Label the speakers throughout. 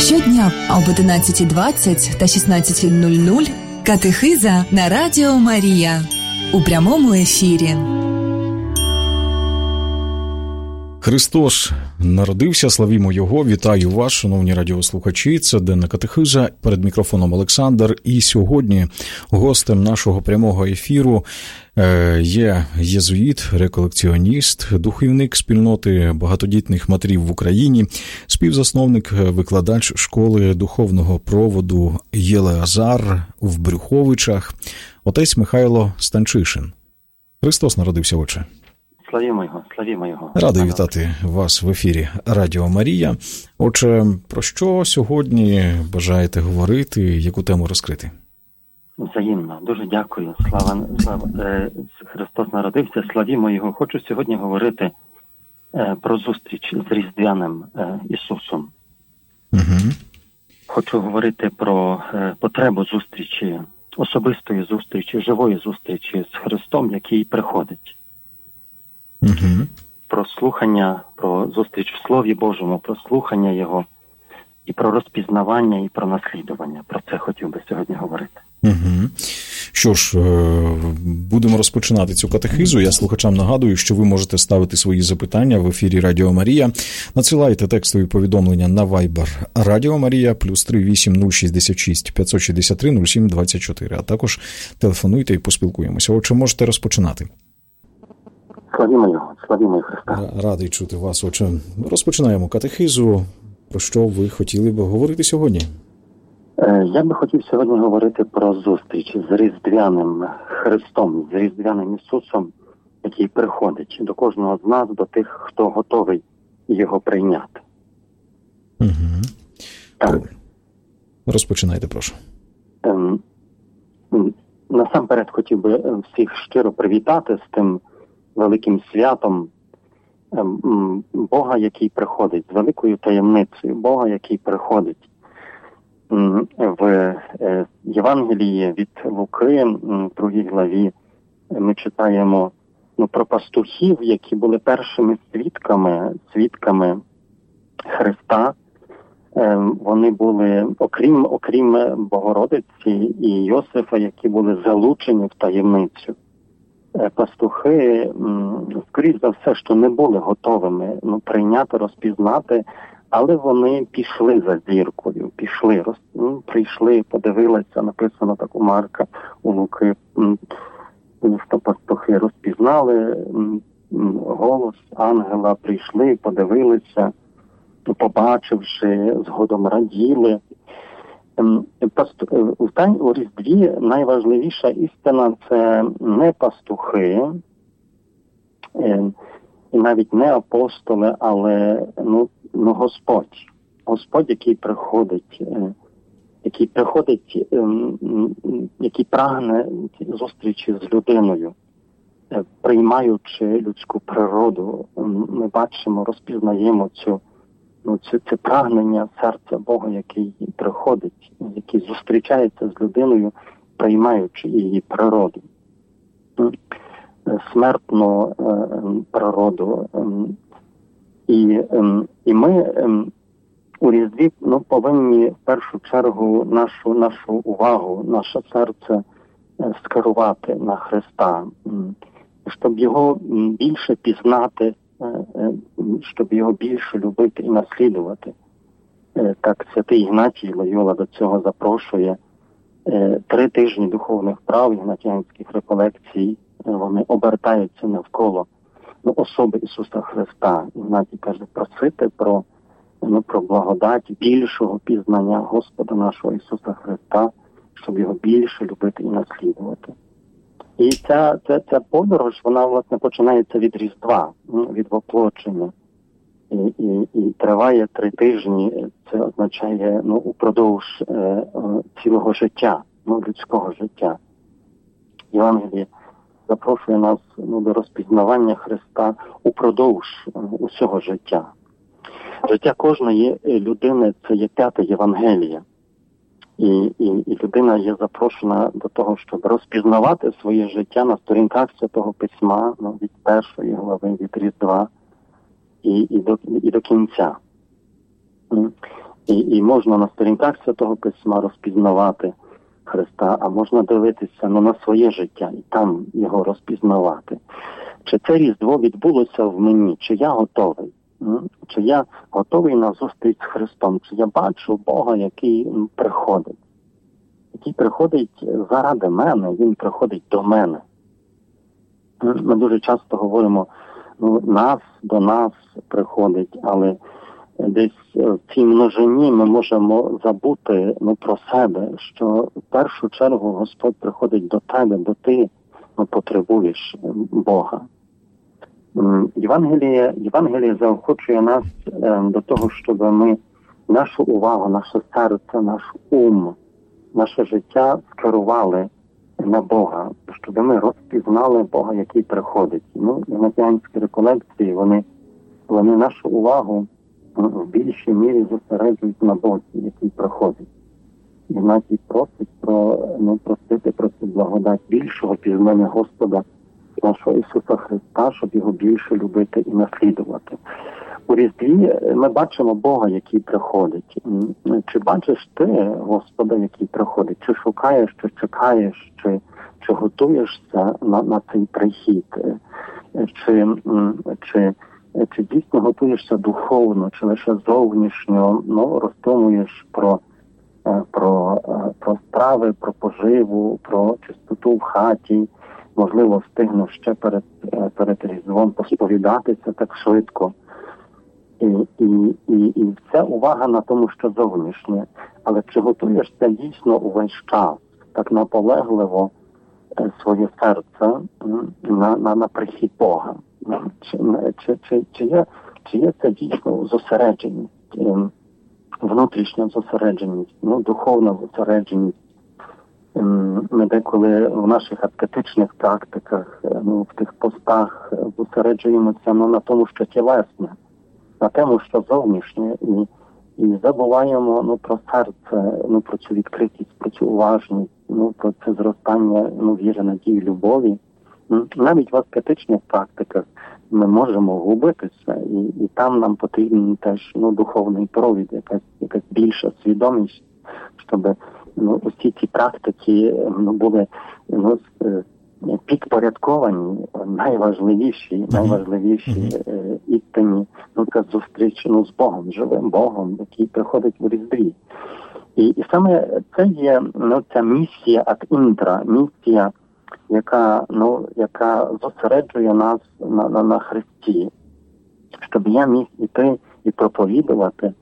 Speaker 1: Щодня об 11:20 та 16:00 катехиза на Радіо Марія у прямому ефірі.
Speaker 2: Христос народився, славімо Його. Вітаю вас, шановні радіослухачі. Це денна катехиза. Перед мікрофоном Олександр. І сьогодні гостем нашого прямого ефіру є єзуїт, реколекціоніст, духовник спільноти багатодітних матерів в Україні, співзасновник, викладач школи духовного проводу Єлеазар в Брюховичах, отець Михайло Станчишин. Христос народився, отче.
Speaker 3: Славімо Його.
Speaker 2: Радий вітати вас в ефірі Радіо Марія. Отже, про що сьогодні бажаєте говорити, яку тему розкрити?
Speaker 3: Взаємно. Дуже дякую. Слава Христос народився, славімо Його. Хочу сьогодні говорити про зустріч з Різдвяним Ісусом.
Speaker 2: Угу.
Speaker 3: Хочу говорити про потребу зустрічі, особистої зустрічі, живої зустрічі з Христом, який приходить.
Speaker 2: Угу.
Speaker 3: Про слухання, про зустріч в Слові Божому, про слухання Його, і про розпізнавання, і про наслідування. Про це хотів би сьогодні говорити.
Speaker 2: Угу. Що ж, будемо розпочинати цю катехизу. Я слухачам нагадую, що ви можете ставити свої запитання в ефірі Радіо Марія. Надсилайте текстові повідомлення на Viber Радіо Марія +38 066 563 07 24, а також телефонуйте і поспілкуємося. Отже, можете розпочинати.
Speaker 3: Славімо Христа.
Speaker 2: Радий чути вас. Отже, розпочинаємо катехизу. Про що ви хотіли б говорити сьогодні?
Speaker 3: Я би хотів сьогодні говорити про зустріч з Різдвяним Христом, з Різдвяним Ісусом, який приходить до кожного з нас, до тих, хто готовий Його прийняти.
Speaker 2: Угу.
Speaker 3: Так.
Speaker 2: Розпочинайте, прошу.
Speaker 3: Насамперед хотів би всіх щиро привітати з тим великим святом Бога, який приходить, з великою таємницею Бога, який приходить. В Євангелії від Луки, в 2 главі, ми читаємо про пастухів, які були першими свідками Христа. Вони були, окрім Богородиці і Йосифа, які були залучені в таємницю. Пастухи, скоріш за все, що не були готовими прийняти, розпізнати, але вони пішли за зіркою, прийшли, подивилися, написано так у Марка, у Луки, що пастухи розпізнали голос ангела, прийшли, подивилися, побачивши, згодом раділи. У Різдві найважливіша істина – це не пастухи, і навіть не апостоли, але Господь. Господь, який прагне зустрічі з людиною, приймаючи людську природу. Ми бачимо, розпізнаємо це прагнення серця Бога, який приходить, який зустрічається з людиною, приймаючи її природу. Смертну природу. І ми у Різдві повинні в першу чергу нашу увагу, наше серце скерувати на Христа, щоб його більше пізнати, щоб його більше любити і наслідувати. Так святий Ігнатій Лойола до цього запрошує. 3 тижні духовних прав, ігнатіанських реколекцій, вони обертаються навколо особи Ісуса Христа. Ігнатій каже, просити про благодать більшого пізнання Господа нашого Ісуса Христа, щоб його більше любити і наслідувати. І ця подорож, вона, власне, починається від Різдва, від воплочення. І триває 3 тижні. Це означає, упродовж цілого життя, людського життя. Євангеліє запрошує нас до розпізнавання Христа упродовж усього життя. Життя кожної людини – це є 5-те Євангеліє. І людина є запрошена до того, щоб розпізнавати своє життя на сторінках Святого Письма, від 1 глави, від Різдва і до кінця. І можна на сторінках Святого Письма розпізнавати Христа, а можна дивитися на своє життя і там його розпізнавати. Чи це Різдво відбулося в мені, чи я готовий? Чи я готовий на зустріч з Христом? Чи я бачу Бога, який приходить? Який приходить заради мене, Він приходить до мене. Ми дуже часто говоримо, до нас приходить, але десь в цій множині ми можемо забути про себе, що в першу чергу Господь приходить до тебе, бо ти потребуєш Бога. Євангеліє заохочує нас до того, щоб ми нашу увагу, наше серце, наш ум, наше життя скерували на Бога, щоб ми розпізнали Бога, який приходить. Ігнатіанські реколекції, вони нашу увагу в більшій мірі зосереджують на Бозі, який приходить. Ігнатій просить просити про цю благодать більшого пізнання Господа нашого Ісуса Христа, щоб його більше любити і наслідувати. У Різдві ми бачимо Бога, який приходить. Чи бачиш ти Господа, який приходить? Чи шукаєш, чи чекаєш, чи готуєшся на цей прихід? Чи дійсно готуєшся духовно, чи лише зовнішньо роздумуєш про справи, про поживу, про чистоту в хаті? Можливо, встигнув ще перед Різдвом посповідатися так швидко. І вся увага на тому, що зовнішнє. Але чи готуєшся дійсно увесь час, так наполегливо своє серце на прихід Бога? Чи є це дійсно зосередженість, внутрішня зосередженість, духовна зосередженість? Ми деколи в наших аскетичних практиках, в тих постах зосереджуємося на тому, що тілесне, на тому, що зовнішнє, і забуваємо про серце, про цю відкритість, про цю уважність, про це зростання віри, надії, любові. Навіть в аскетичних практиках ми можемо губитися, і там нам потрібен теж духовний провід, якась більша свідомість, щоб усі ці практики були підпорядковані найважливіші істині, це зустріч з Богом, живим Богом, який приходить в Різдві. І саме це є ця місія ад інтра, місія, яка зосереджує нас на Христі, щоб я міг іти і проповідувати,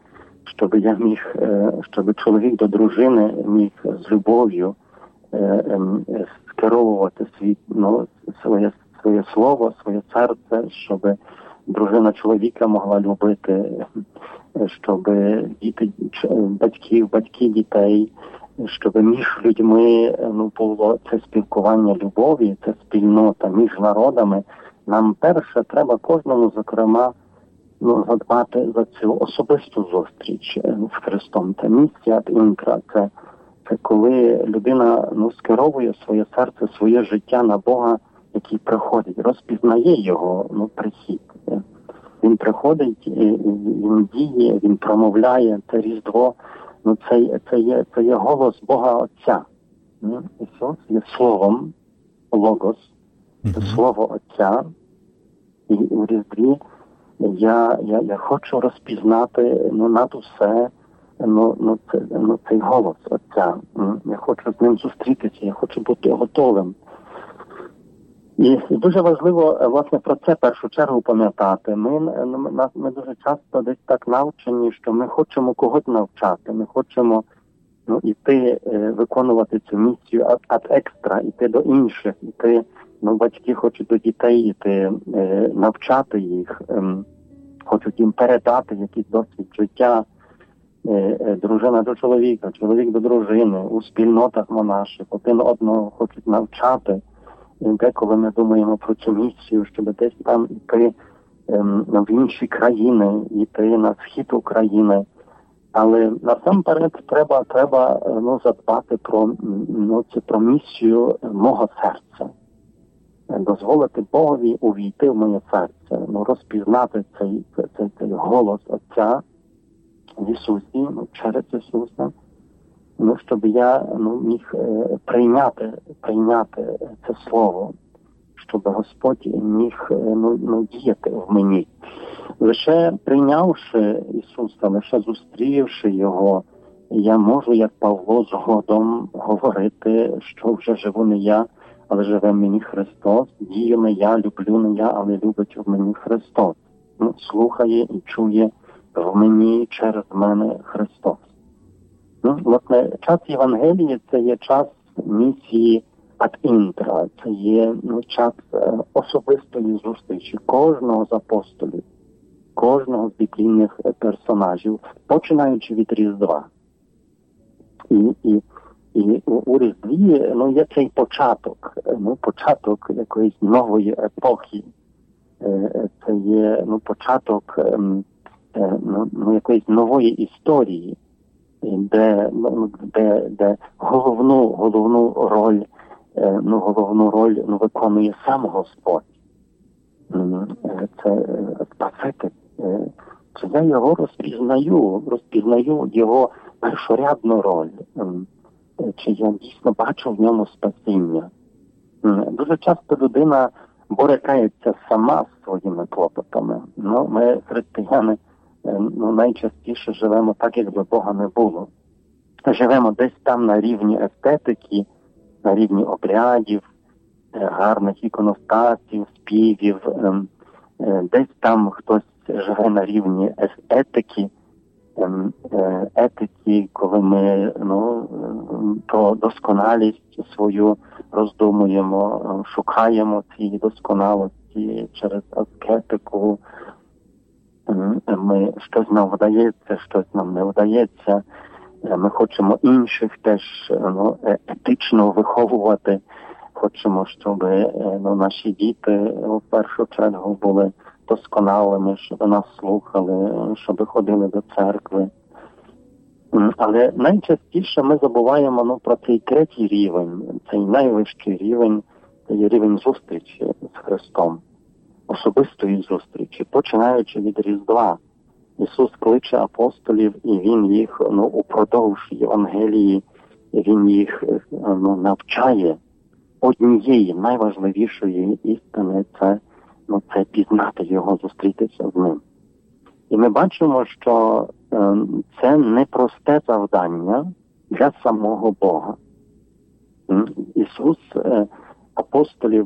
Speaker 3: щоб чоловік до дружини міг з любов'ю скеровувати своє слово, своє серце, щоб дружина чоловіка могла любити, щоб батьки дітей, щоб між людьми було це спілкування любові, це спільнота між народами. Нам перше треба кожному, зокрема, задбати за цю особисту зустріч з Христом. Це місія ад інтра, це коли людина скеровує своє серце, своє життя на Бога, який приходить, розпізнає його прихід. Він приходить, він діє, він промовляє, це Різдво, це є голос Бога Отця. Ісус є словом, логос, це слово Отця, і у Різдві я хочу розпізнати над усе цей голос Отця. Я хочу з ним зустрітися, я хочу бути готовим. І дуже важливо, власне, про це в першу чергу пам'ятати. Ми дуже часто десь так навчені, що ми хочемо когось навчати, ми хочемо іти, виконувати цю місію ад екстра, іти до інших, іти, батьки хочуть до дітей іти, навчати їх, хочуть їм передати якийсь досвід життя, дружина до чоловіка, чоловік до дружини, у спільнотах монаших, один одного хочуть навчати. І деколи ми думаємо про цю місію, щоб десь там йти в інші країни, йти на схід України. Але насамперед треба задбати про місію мого серця. Дозволити Богові увійти в моє серце, розпізнати цей голос Отця, в Ісусі, через Ісуса, щоб я міг прийняти це слово, щоб Господь міг діяти в мені. Лише прийнявши Ісуса, лише зустрівши Його, я можу, як Павло, згодом говорити, що вже живу не я, але живе в мені Христос, дію не я, люблю не я, але любить в мені Христос. Слухає і чує в мені, через мене Христос. Власне, час Євангелії – це є час місії ад інтра, це є час особистої зустрічі кожного з апостолів, кожного з біблійних персонажів, починаючи від Різдва. І у Різдві є цей початок якоїсь нової епохи. Це є початок якоїсь нової історії, де головну роль виконує сам Господь. Це Спаситель. Це я його розпізнаю його першорядну роль. Чи я дійсно бачу в ньому спасіння. Дуже часто людина борикається сама з своїми клопотами. Ми, християни, найчастіше живемо так, якби Бога не було. Живемо десь там на рівні естетики, на рівні обрядів, гарних іконостасів, співів. Десь там хтось живе на рівні етики, коли ми про досконалість свою роздумуємо, шукаємо цієї досконалості через аскетику. Щось нам вдається, щось нам не вдається. Ми хочемо інших теж етично виховувати. Хочемо, щоб наші діти в першу чергу були досконалими, щоб нас слухали, щоб ходили до церкви. Але найчастіше ми забуваємо про цей третій рівень, цей найвищий рівень, це є рівень зустрічі з Христом, особистої зустрічі, починаючи від Різдва. Ісус кличе апостолів, і Він їх упродовж Євангелії, Він їх навчає однієї найважливішої істини – це пізнати Його, зустрітися з Ним. І ми бачимо, що це непросте завдання для самого Бога. Ісус апостолів,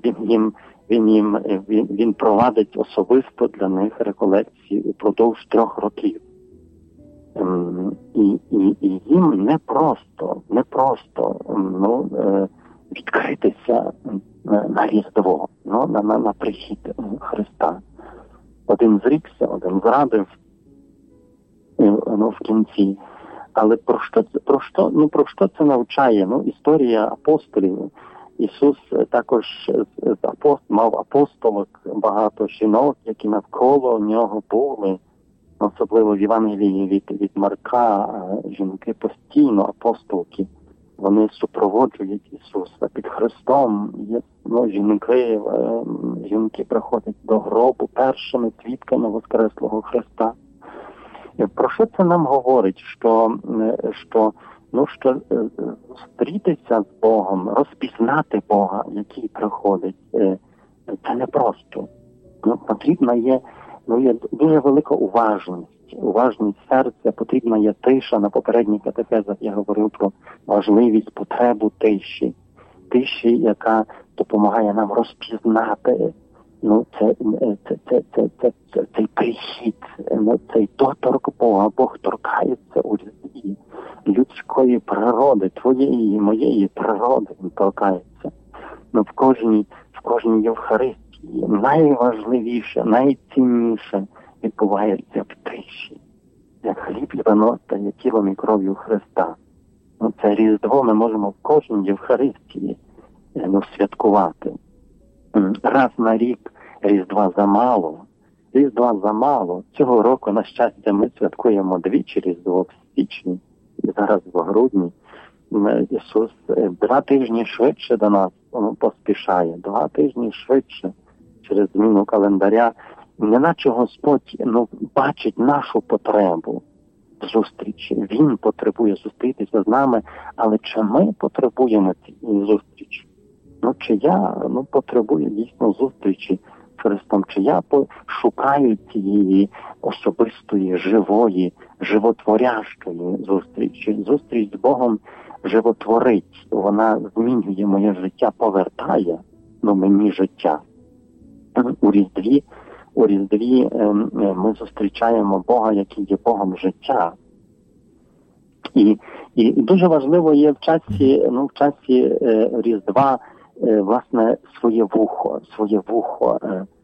Speaker 3: Він провадить особисто для них реколекції упродовж 3 років. І їм непросто відкритися на Різдво, на прихід Христа. Один зрікся, один зрадив в кінці. Але про що це навчає? Історія апостолів. Ісус також мав апостолок, багато жінок, які навколо нього були. Особливо в Євангелії від Марка жінки постійно, апостолки, вони супроводжують Ісуса під Христом. Жінки приходять до гробу першими свідками воскреслого Христа. Про що це нам говорить? Що зустрітися з Богом, розпізнати Бога, який приходить, це непросто. Потрібна є дуже велика уважність серця, потрібна є тиша. На попередніх катехезах я говорив про важливість, потребу тиші, яка допомагає нам розпізнати цей прихід, цей доторк Бога. Бог торкається у Різдві людської природи, твоєї, моєї природи він торкається. В кожній Євхаристії найважливіше, найцінніше відбувається в тиші. Як хліб і вино стає тілом і кров'ю Христа. Це Різдво ми можемо в кожній Євхаристії святкувати. Раз на рік Різдва замало. Цього року, на щастя, ми святкуємо двічі Різдво в січні і зараз в грудні. Ісус 2 тижні швидше до нас поспішає, 2 тижні швидше через зміну календаря. Неначе Господь бачить нашу потребу зустрічі. Він потребує зустрітися з нами, але чи ми потребуємо цієї зустрічі? Чи я потребую дійсно зустрічі з Христом? Чи я шукаю цієї особистої, живої, животворящої зустрічі? Зустріч з Богом животворить, вона змінює моє життя, повертає мені життя. У Різдві ми зустрічаємо Бога, який є Богом життя. І дуже важливо є в часі Різдва, власне, своє вухо,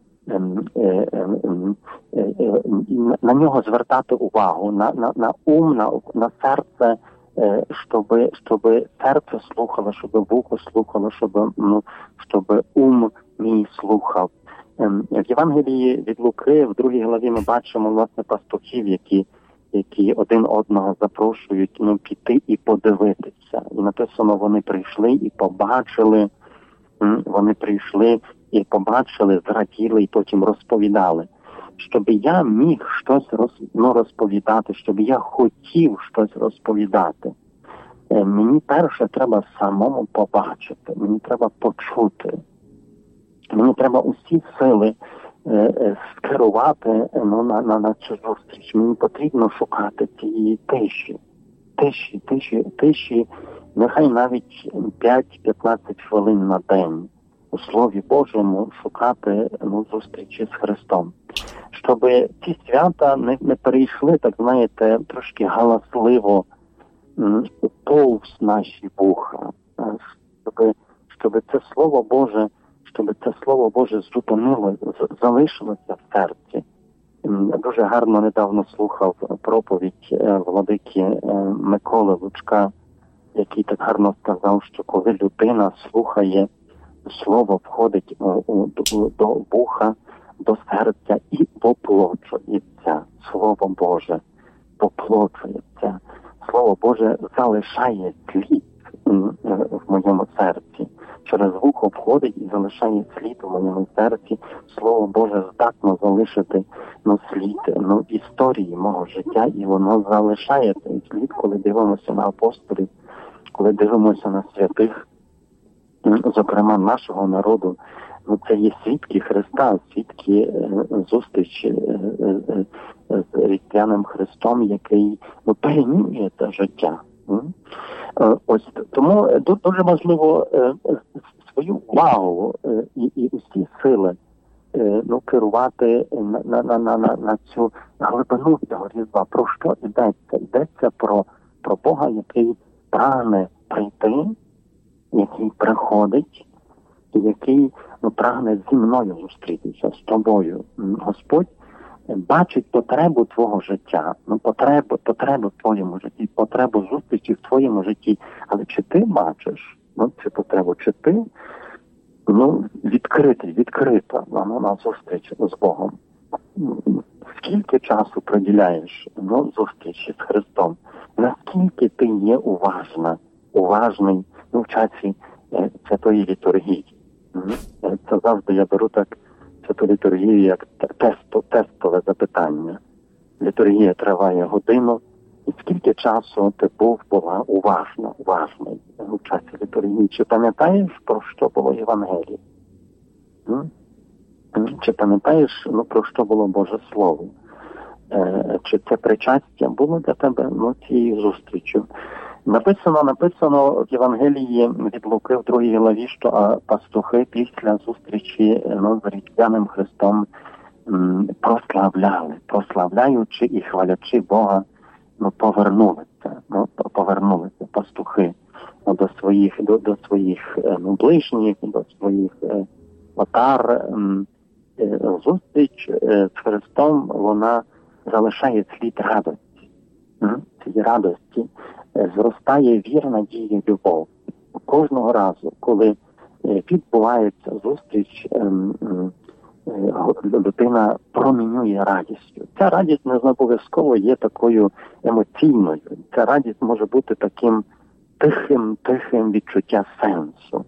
Speaker 3: на нього звертати увагу, на ум, на серце, щоб серце слухало, щоб вухо слухало, щоб ум мій слухав. В Євангелії від Луки, в 2 главі, ми бачимо, власне, пастухів, які один одного запрошують піти і подивитися. І написано, вони прийшли і побачили, зраділи і потім розповідали. Щоб я міг щось розповідати, щоб я хотів щось розповідати, мені перше треба самому побачити, мені треба почути. Мені треба усі сили скерувати на цю зустріч. Мені потрібно шукати цієї тиші, нехай навіть 5-15 хвилин на день у Слові Божому шукати зустрічі з Христом. Щоб ці свята не перейшли, так знаєте, трошки галасливо повз наші вуха, щоб це Слово Боже зупинило, залишилося в серці. Дуже гарно недавно слухав проповідь владики Миколи Лучка, який так гарно сказав, що коли людина слухає, Слово входить до вуха, до серця і поплочується. Слово Боже поплочується. Слово Боже залишає слід в моєму серці. Через вухо входить і залишає слід у моєму серці. Слово Боже здатно залишити слід історії мого життя, і воно залишає цей слід, коли дивимося на апостолів, коли дивимося на святих, зокрема нашого народу. Це є свідки Христа, свідки зустрічі з різдвяним Христом, який перемінює це життя. Ось тому дуже важливо свою увагу і усі сили керувати на цю глибину цього Різдва. Про що йдеться? Йдеться про Бога, який прагне прийти, який приходить, який прагне зі мною зустрітися, з тобою. Господь бачить потребу твого життя, потребу в твоєму житті, потребу зустрічі в твоєму житті. Але чи ти бачиш цю потребу, чи ти відкрита на зустріч з Богом? Скільки часу приділяєш зустрічі з Христом? Наскільки ти є уважний в часі святої літургії? Це завжди я беру так святу літургію як тестове запитання. Літургія триває годину, і скільки часу ти була уважний у часі літургії? Чи пам'ятаєш, про що було Євангеліє? Чи пам'ятаєш, про що було Боже Слово? Чи це причастя було для тебе цією зустрічю? Написано в Євангелії від Луки в 2 главі, що пастухи після зустрічі з різдвяним Христом прославляючи і хвалячи Бога, повернулися пастухи до своїх ближніх, до своїх отар. Зустріч з Христом, вона залишає слід радості. Цій радості зростає віра, надія, любов. Кожного разу, коли відбувається зустріч, людина промінює радістю. Ця радість не обов'язково є такою емоційною. Ця радість може бути таким тихим відчуття сенсу.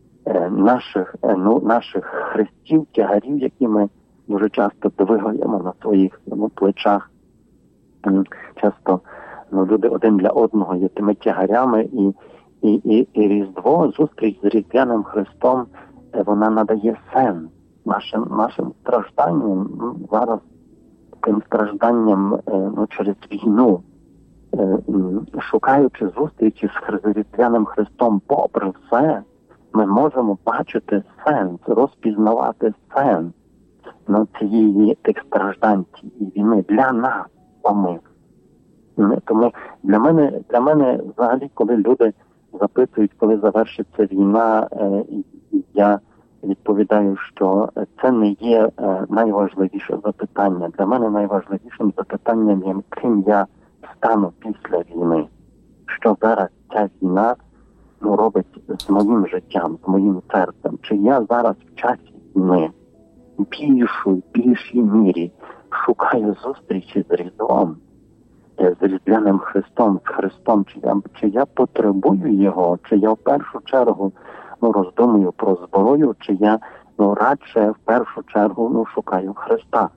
Speaker 3: Наших хрестів, тягарів, які ми дуже часто двигаємо на своїх плечах. Часто люди один для одного є тими тягарями, і Різдво, зустріч з Різдвяним Христом, вона надає сенс нашим стражданням, зараз тим стражданням через війну, шукаючи зустрічі з Різдвяним Христом, попри все, ми можемо бачити сенс, розпізнавати сенс тих страждань цієї війни для нас самих. Тому для мене взагалі, коли люди запитують, коли завершиться війна, я відповідаю, що це не є найважливіше запитання. Для мене найважливішим запитанням є, ким я стану після війни. Що зараз ця війна робить з моїм життям, з моїм серцем. Чи я зараз в часі війни в більшій мірі шукаю зустрічі з Різдвом, з Різдвяним Христом, з Христом, чи я потребую Його, чи я в першу чергу роздумую про зброю, чи я радше в першу чергу шукаю Христа.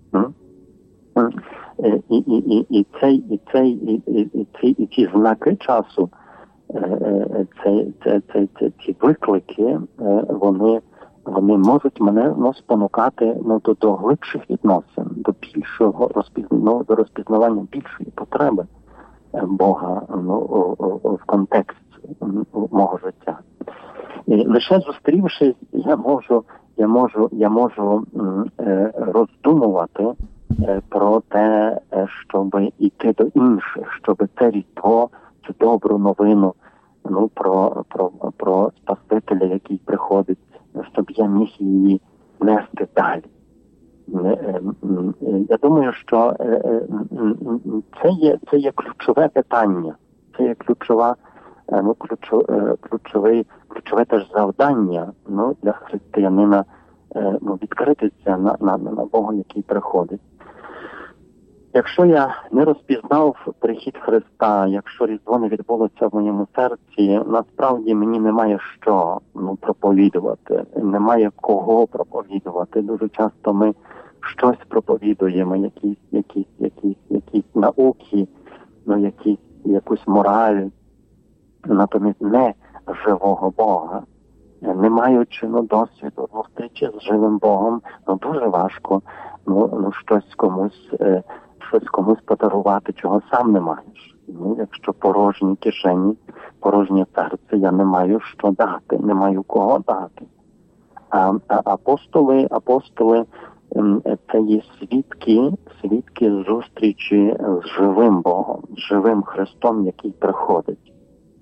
Speaker 3: І ці знаки часу, ці виклики, вони можуть мене спонукати до глибших відносин, до більшого до розпізнавання більшої потреби Бога в контексті мого життя. І лише зустрівшись, я можу роздумувати про те, щоб іти до інших, щоб це Різдво, цю добру новину про Спасителя, який приходить, щоб я міг її нести далі. Я думаю, що це є ключове питання, це є ключове теж завдання для християнина відкритися на Бога, який приходить. Якщо я не розпізнав прихід Христа, якщо Різдво не відбулося в моєму серці, насправді мені немає що проповідувати, немає кого проповідувати. Дуже часто ми щось проповідуємо, якісь науки, якусь мораль, натомість не живого Бога. Не маючи досвіду зустрічі з живим Богом, дуже важко щось комусь подарувати, чого сам не маєш. Якщо порожні кишені, порожнє серце, я не маю що дати, не маю кого дати. А апостоли це є свідки зустрічі з живим Богом, з живим Христом, який приходить.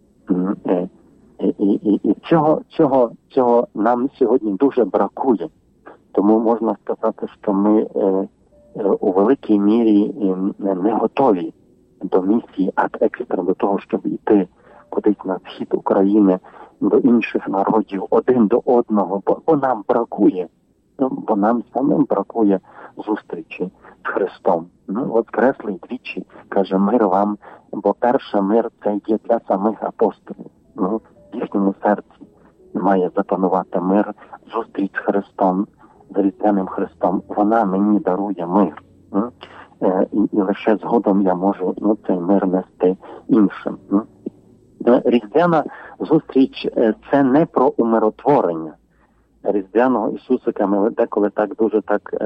Speaker 3: І цього нам сьогодні дуже бракує. Тому можна сказати, що ми у великій мірі не готові до місії ад-екстра, до того, щоб йти кудись на схід України, до інших народів, один до одного, бо нам бракує, бо нам самим бракує зустрічі з Христом. Воскреслий двічі, каже, мир вам, бо перший мир це є для самих апостолів. В їхньому серці має запанувати мир, зустріч з Христом, з Різдвяним Христом, вона мені дарує мир. І лише згодом я можу цей мир нести іншим. Різдвяна зустріч – це не про умиротворення Різдвяного Ісусика. Ми деколи дуже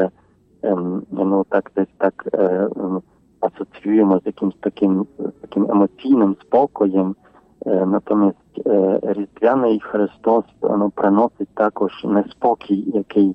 Speaker 3: асоціюємо з якимсь таким емоційним спокоєм. Натомість Різдвяний Христос приносить також неспокій, який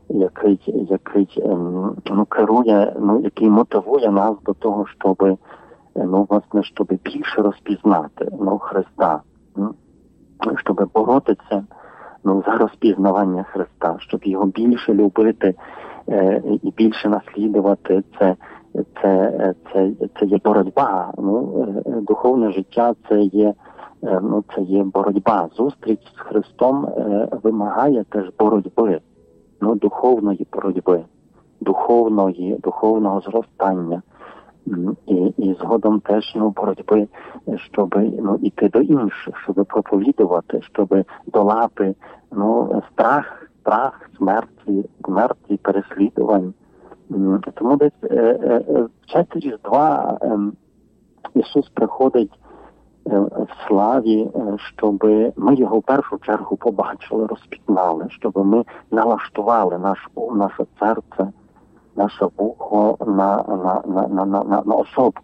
Speaker 3: керує, який мотивує нас до того, щоб більше розпізнати Христа, щоб боротися за розпізнавання Христа, щоб його більше любити і більше наслідувати. Це є боротьба. Духовне життя це є боротьба. Зустріч з Христом вимагає теж боротьби, духовної боротьби, духовного зростання. І згодом теж боротьби, щоб іти до інших, щоб проповідувати, щоб долати страх смерті, переслідувань. Тому десь в часі Різдва Ісус приходить в славі, щоб ми його в першу чергу побачили, розпізнали, щоб ми налаштували наше серце, наше вухо на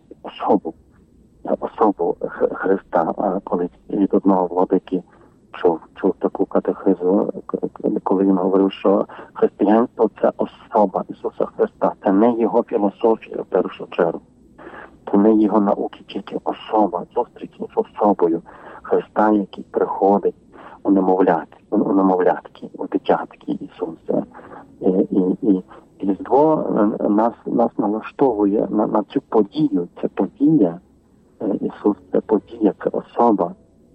Speaker 3: особу Христа. Колись від одного владики чув таку катехизу, коли він говорив, що християнство – це особа Ісуса Христа, це не його філософія в першу чергу. Це не його науки, тільки особа, зустріч з особою Христа, який приходить у немовлятки, у дитятки Ісуса. І Різдво нас налаштовує на цю подію. Це подія, Ісус – це подія, це особа,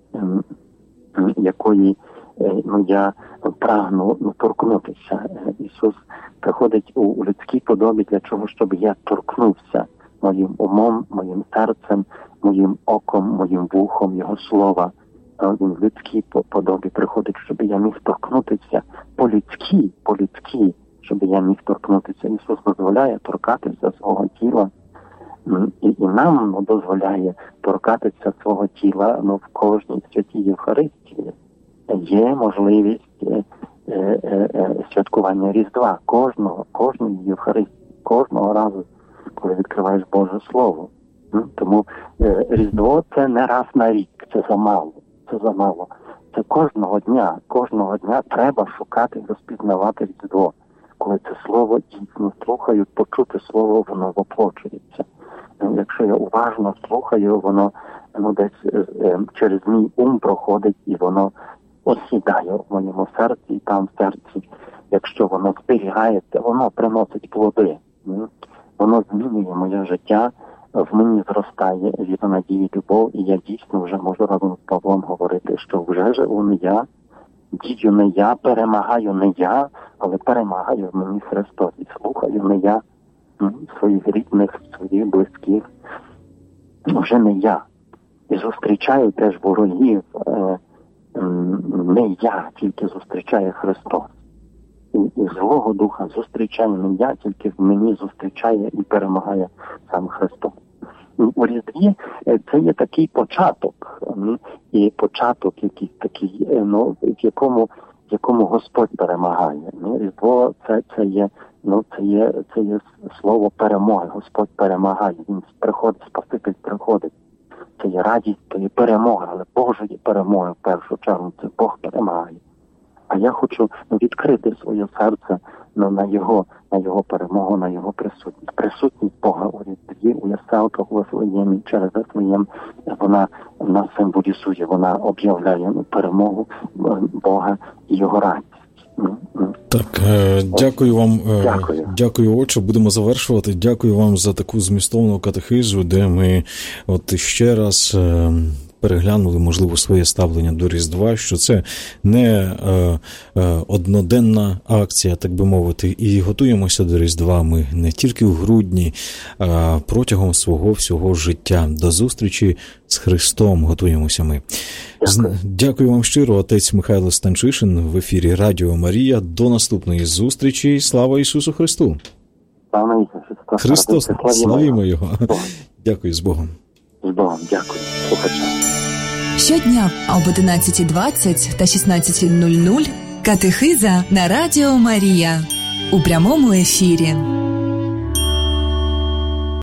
Speaker 3: якої я прагну торкнутися. Ісус приходить у людській подобі для чого, щоб я торкнувся моїм умом, моїм серцем, моїм оком, моїм вухом, Його слова. Він в людській подобі приходить, щоб я міг торкнутися по-людськи, щоб я міг торкнутися. Ісус дозволяє торкатися свого тіла, і нам дозволяє торкатися свого тіла в кожній святій Євхаристії. Є можливість святкування Різдва кожної Євхаристії, кожного разу, коли відкриваєш Боже Слово. Тому Різдво – це не раз на рік, це замало. Це кожного дня треба шукати і розпізнавати Різдво. Коли це слово дійсно слухаю, почути слово, воно воплочується. Якщо я уважно слухаю, воно десь через мій ум проходить і воно осідає в моєму серці, і там в серці, якщо воно зберігається, воно приносить плоди. Воно змінює моє життя, в мені зростає віра, надія, любов, і я дійсно вже можу разом з Павлом говорити, що вже живу не я, дію не я, перемагаю не я, але перемагаю в мені Христос. І слухаю не я своїх рідних, своїх близьких, вже не я. І зустрічаю теж ворогів, не я, тільки зустрічає Христос. І злого духа зустрічає не я, тільки в мені зустрічає і перемагає сам Христос. У Різдві це є такий початок, і початок якийсь такий, в якому Господь перемагає. Різдво це є слово перемоги. Господь перемагає. Він приходить, Спаситель приходить. Це є радість, це є перемога, але Божої перемоги в першу чергу. Це Бог перемагає. А я хочу відкрити своє серце на його перемогу, на його присутність. Присутність Бога у Різдві, у яселках, у Вифлеємі, через Вифлеєм, вона символізує, вона об'являє перемогу Бога і його радість.
Speaker 2: Так, дякую вам. Дякую, отче. Будемо завершувати. Дякую вам за таку змістовну катехизу, де ми ще раз переглянули, можливо, своє ставлення до Різдва, що це не одноденна акція, так би мовити, і готуємося до Різдва ми не тільки в грудні, а протягом свого всього життя. До зустрічі з Христом готуємося ми. Дякую вам щиро, отець Михайло Станчишин в ефірі Радіо Марія. До наступної зустрічі. Слава Ісусу Христу!
Speaker 3: Слава Ісусу Христу!
Speaker 2: Христос, славімо Його! Дякую, з Богом!
Speaker 3: З Богом, дякую. Слухачам.
Speaker 1: Щодня об 11:20 та 16:00 катехиза на Радіо Марія у прямому ефірі.